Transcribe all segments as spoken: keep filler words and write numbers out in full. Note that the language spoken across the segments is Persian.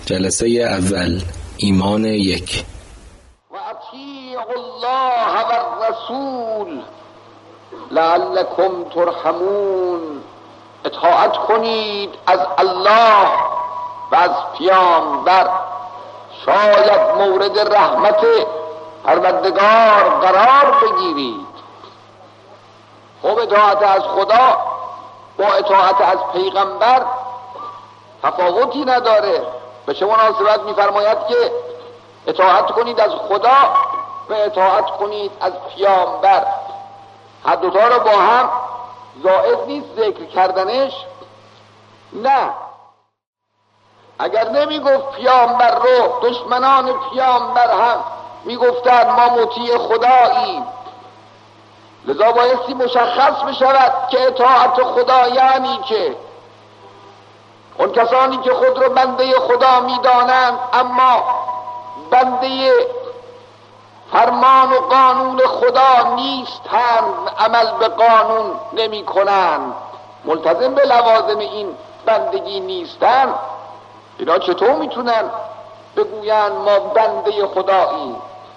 جلسه اول، ایمان یک. و اطیعوا الله و الرسول لعلکم ترحمون. اطاعت کنید از الله و از پیامبر، شاید مورد رحمت پروردگار قرار بگیرید. خب اطاعت از خدا با اطاعت از پیغمبر تفاوتی نداره. به چه مناسبت می‌فرماید که اطاعت کنید از خدا و اطاعت کنید از پیامبر؟ هر دوتا رو با هم زائد نیست ذکر کردنش؟ نه. اگر نمی گفت پیامبر رو، دشمنان پیامبر هم میگفتند ما مطیع خداییم. لذا بایستی مشخص بشود که اطاعت خدا یعنی که اون کسانی که خود رو بنده خدا میدانند اما بنده فرمان و قانون خدا نیستند، عمل به قانون نمی کنند، ملتزم به لوازم این بندگی نیستند، اینا چطور میتونن بگویند ما بنده خداییم؟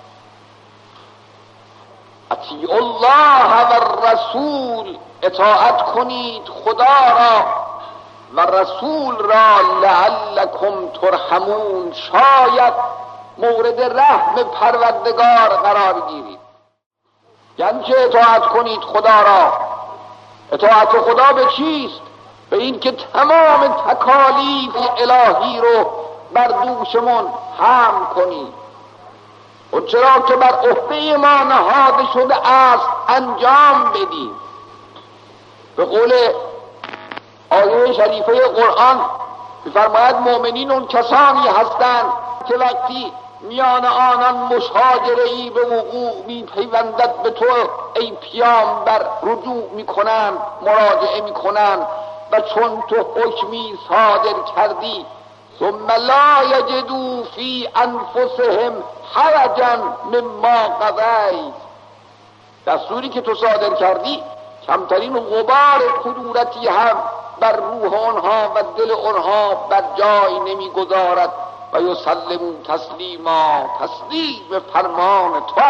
اطیعوا الله و الرسول، اطاعت کنید خدا را و رسول را، لعلکم ترحمون، شاید مورد رحم پروردگار قرار گیرید. یعنی که اطاعت کنید خدا را. اطاعت خدا به چیست؟ به این که تمام تکالیف الهی رو بر دوشمون حمل کنید و چرا که بر عهده ما نهاده شده است انجام بدیم. به قول آیه شریفه قرآن می‌فرماید مؤمنین اون کسانی هستند که وقتی میان آنان مشاجره‌ای به وقوع می‌پیوندد به تو ای پیامبر رجوع می‌کنند، مراجعه می‌کنند و چون تو حکمی صادر کردی ثم لا یجدوا فی انفسهم حرجا مما قضیت، دستوری که تو صادر کردی کمترین غبار کدورتی هم بر روح آنها و دل آنها بر جای نمیگذارد و یسلموا تسلیما، تسلیم فرمان تو.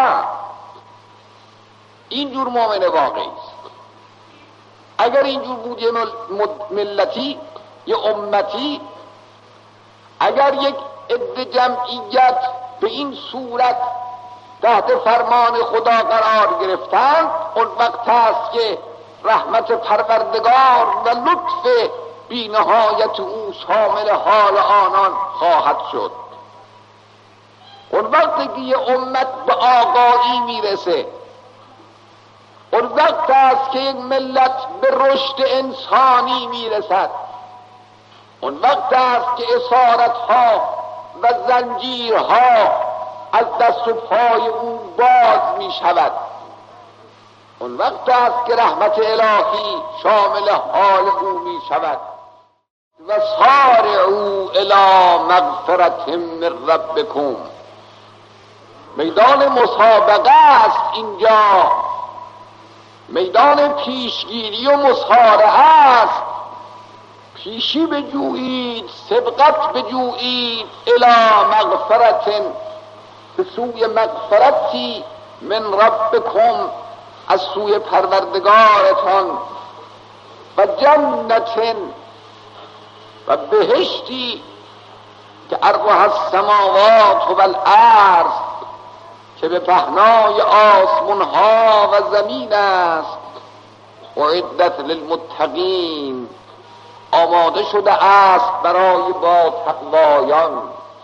اینجور مؤمن واقعی است. اگر اینجور بود یه ملتی، یه امتی، اگر یک عده جمعیت به این صورت تحت فرمان خدا قرار گرفتند، اون وقت است که رحمت پروردگار و لطف بی نهایت او شامل حال آنان خواهد شد. اون وقت که یه امت به آگاهی میرسه، اون وقت است که یک ملت به رشد انسانی میرسد، اون وقت است که اسارتها و زنجیرها از دست و پای او باز می شود. اون وقت است که رحمت الهی شامل حال او می شود. و سارعوا الی مغفرة من ربکم، میدان مسابقه است اینجا، میدان پیشگیری و مصارعه است. پیشی بجویید، سبقت بجویید الی مغفرة، به سوی مغفرتی من ربکم، از سوی پروردگارتان، و جنت، و بهشتی که عرضها السماوات و الارض، که به پهنای آسمانها و زمین است، اعدت للمتقین، آماده شده است برای با تقوایان.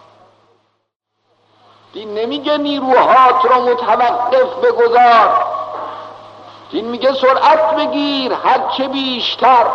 دین نمیگه نیروهات رو متوقف بگذار، دین میگه سرعت بگیر هرچه بیشتر،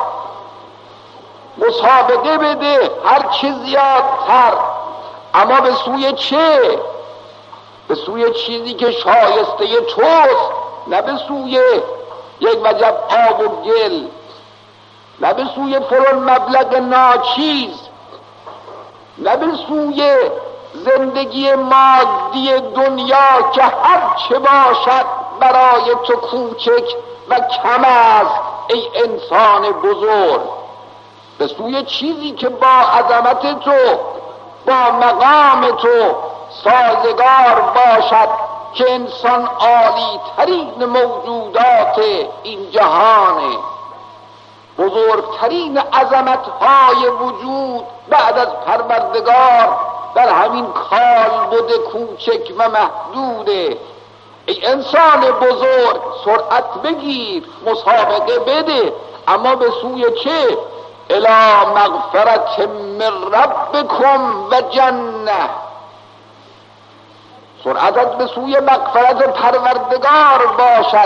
مسابقه بده هرچه زیادتر، اما به سوی چه؟ به سوی چیزی که شایسته توست، نه به سوی یک وجب آب و گل، نه به سوی فرون مبلغ ناچیز، نه به سوی زندگی مادی دنیا که هر چه باشد برای تو کوچک و کم است ای انسان بزرگ، به سوی چیزی که با عظمت تو با مقام تو سازگار باشد که انسان عالی ترین موجودات این جهانه، بزرگترین عظمت‌های وجود بعد از پروردگار در همین کالبد کوچک و محدوده. ای انسان بزرگ، سرعت بگیر، مسابقه بده، اما به سوی چه؟ الی مغفرت من ربکم و جنه، سرعتت به سوی مغفرت پروردگار باشد،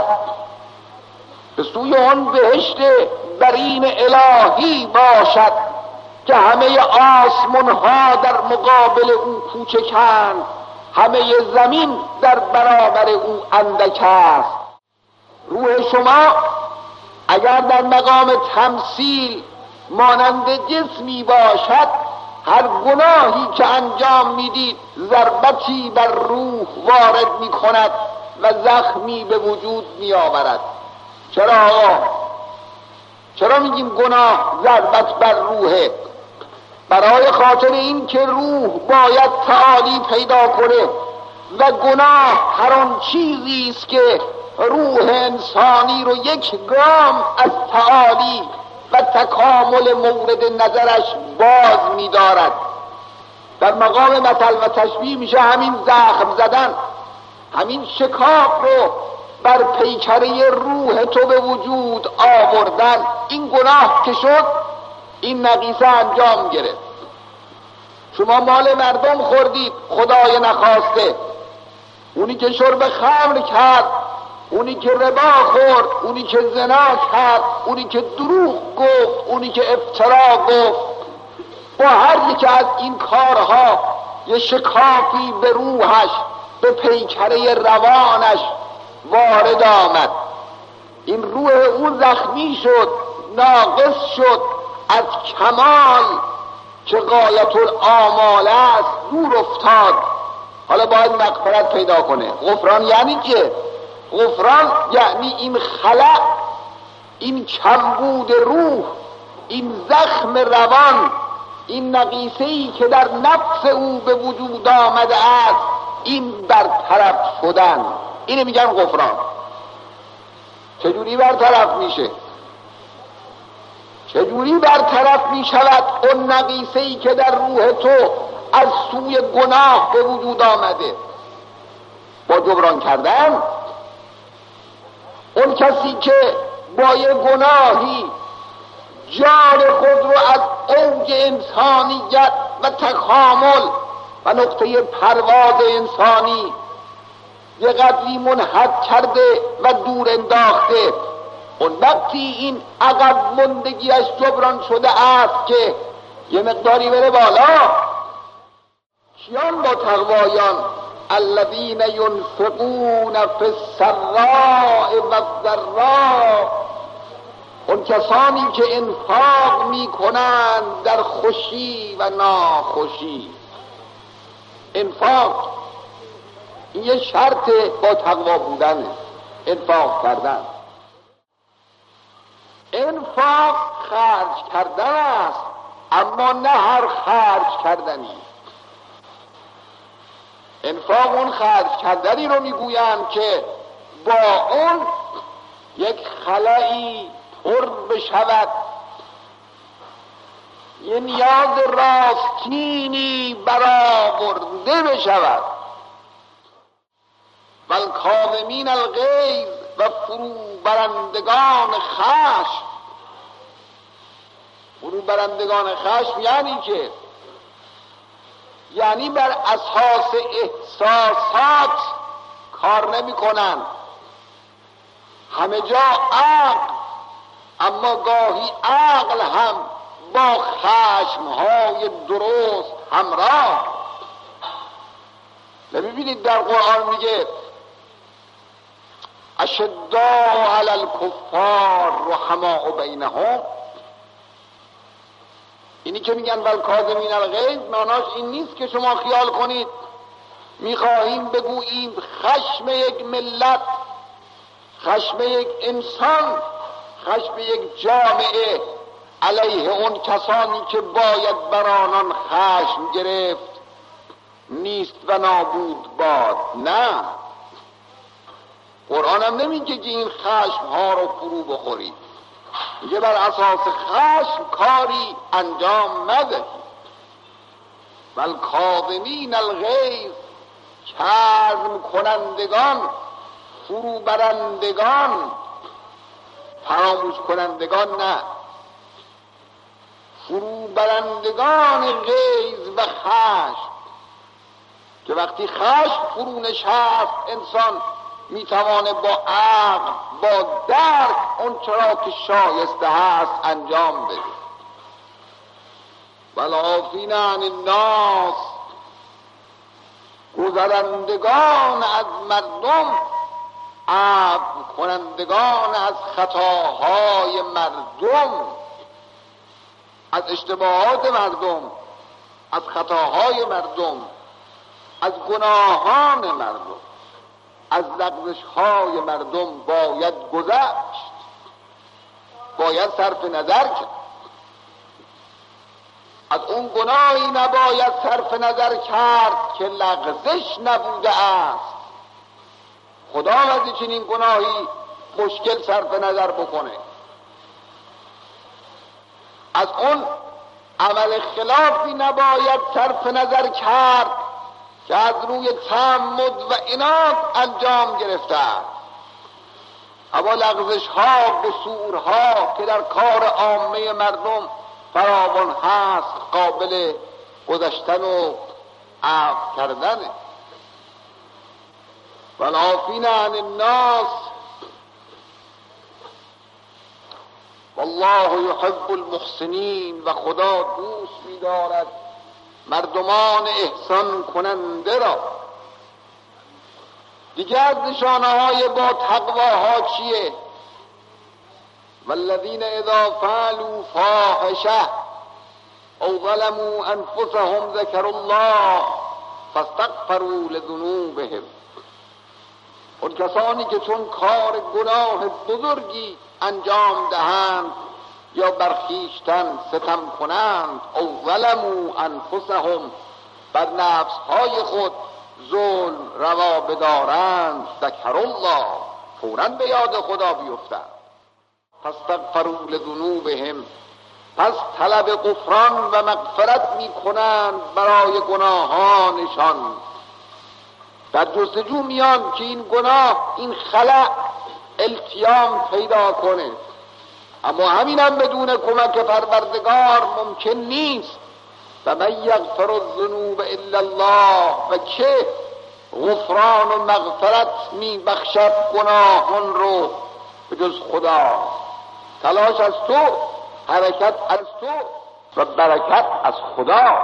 به سوی آن بهشت برین الهی باشد که همه آسمان ها در مقابل او کوچکند، همه زمین در برابر او اندک است. روح شما اگر در مقام تمثیل مانند جسمی باشد، هر گناهی که انجام میدید ضربتی بر روح وارد میکند و زخمی به وجود میآورد. چرا چرا میگیم گناه ضربت بر روحه؟ برای خاطر این که روح باید تعالی پیدا کنه و گناه هر آن چیزی است که روح انسانی رو یک گام از تعالی و تکامل مورد نظرش باز می‌دارد. در مقام مثل و تشبیه میشه همین زخم زدن، همین شکاف رو بر پیکره روح تو به وجود آوردن. این گناه که شد، این نقیصه انجام گرفت. شما مال مردم خوردید خدای نخواسته، اونی که شرب خمر کرد، اونی که ربا خورد، اونی که زنا کرد، اونی که دروغ گفت، اونی که افترا گفت، با هر یک از این کارها یه شکافی به روحش، به پیکره روانش وارد آمد. این روح او زخمی شد، ناقص شد، از کمال که غایت الآمال است دور افتاد. حالا باید مغفرت پیدا کنه. غفران یعنی چه؟ غفران یعنی این خلق، این کمبود روح، این زخم روان، این نقیصه‌ای که در نفس او به وجود آمده است، این برطرف شدن. اینه میگن غفران. چجوری برطرف میشه؟ چجوری برطرف میشود اون نقیصه‌ای که در روح تو از سوی گناه به وجود آمده؟ با جبران کردن. اون کسی که با یه گناهی جان خود رو از اوج انسانیت و تکامل و نقطه پرواز انسانی یه قدری منحط کرده و دور انداخته، اون وقتی این عقب ماندگیش جبران شده است که یه مقداری بره بالا. کیان با تقوایان؟ الذین ینفقون فی السراء و الضراء، اون کسانی که انفاق می کنند در خوشی و ناخوشی. انفاق این یه شرط با تقوا بودنه، انفاق کردن. انفاق خرج کردن است، اما نه هر خرج کردنی. انفاق اون خرج کردنی رو میگویند که با اون یک خلایی پر بشود، یه نیاز راستینی برآورده بشود. والکاظمین الغیظ و فرو برندگان خشم. فرو برندگان خشم یعنی که یعنی بر اساس احساسات کار نمی کنند، همه جا عقل، اما گاهی عقل هم با خشمهای درست همراه. ببینید در قرآن میگه اشداء علی الکفار رحماء بینهم. اینی که میگن والکاظمین الغیظ، معناش این نیست که شما خیال کنید میخواهیم بگوییم خشم یک ملت، خشم یک انسان، خشم یک جامعه علیه اون کسانی که باید بر آنان خشم گرفت نیست و نابود باد. نه، قرآن هم نمیگه که این خشم ها رو فرو بخورید، میگه بر اساس خشم کاری انجام ندهید. والکاظمین الغیظ، کظم کنندگان، فرو برندگان، فراموش کنندگان نه، فرو برندگان غیظ و خشم، که وقتی خشم فرو نشست انسان میتوانه با عقل، با درک اون چرا که شایسته هست انجام بده. والعافین عن الناس، گذرندگان از مردم، عفو کنندگان از خطاهای مردم، از اشتباهات مردم، از خطاهای مردم، از گناهان مردم، از لغزش‌های مردم باید گذشت، باید صرف نظر کرد. از اون گناهی نباید صرف نظر کرد که لغزش نبوده است. خدا از چنین گناهی مشکل صرف نظر بکنه. از اون عمل خلافی نباید صرف نظر کرد که از روی تعمد و عناد انجام گرفته است. اما لغزش ها، قصور ها که در کار عامه مردم فراوان هست، قابل گذشتن و عفو کردنه. والعافین عن الناس والله یحب المحسنین، و خدا دوست می‌دارد مردمان احسان کننده را. دیگه از نشانه‌های با تقواها چیه؟ والذین اذا فعلوا فاحشه او ظلموا انفسهم ذکروا الله فاستغفروا لذنوبهم. اون کسانی که چون کار گناه بزرگی انجام دهند یا بر خویشتن ستم کنند، او ظلموا انفسهم، بر نفسهای خود ظلم روا بدارند، ذکروا الله، فوراً به یاد خدا بیفتند، فاستغفروا لذنوبهم، پس طلب غفران و مغفرت می کنند برای گناهانشان. در جستجو میان که این گناه، این خلأ التیام پیدا کنه، اما همینم بدون کمک پروردگار ممکن نیست. و من یغفر الذنوب الا الله، و که غفران و مغفرت می بخشد گناهان رو به جز خدا. تلاش از تو، حرکت از تو و برکت از خدا.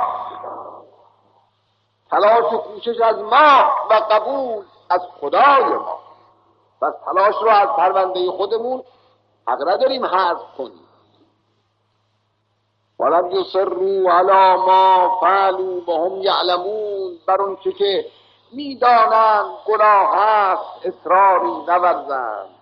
تلاش و کوشش از ما و قبول از خدای ما. بس تلاش رو از پرونده خودمون حق نداریم حذف کنیم. ولم یصروا علی ما فعلوا وهم یعلمون، بر اون چه که میدانند گناه است اصراری نورزند.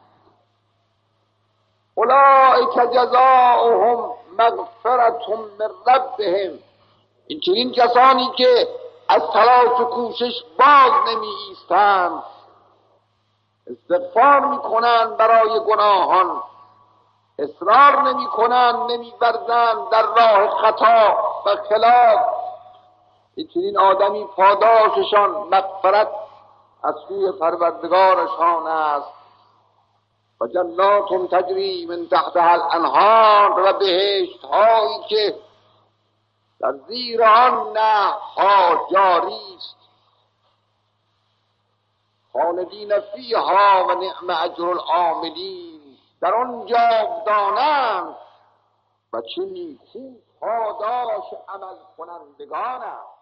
اولئک جزاؤهم مغفرة من ربهم، این چنین کسانی که از تلاش و کوشش باز نمی ایستند، استغفار می کنند برای گناهان، اصرار نمی کنند، نمی برزند در راه خطا و خلاف، این چنین آدمی پاداششان مغفرت از سوی پروردگارشان است. و جنات تجری من تحتها الانهار، و بهشت هایی که در زیر آن نهرها جاری است. خالدین فیها و نعم اجر العاملین، در آن جاودانند و چه نیکو پاداش عمل کنندگانند.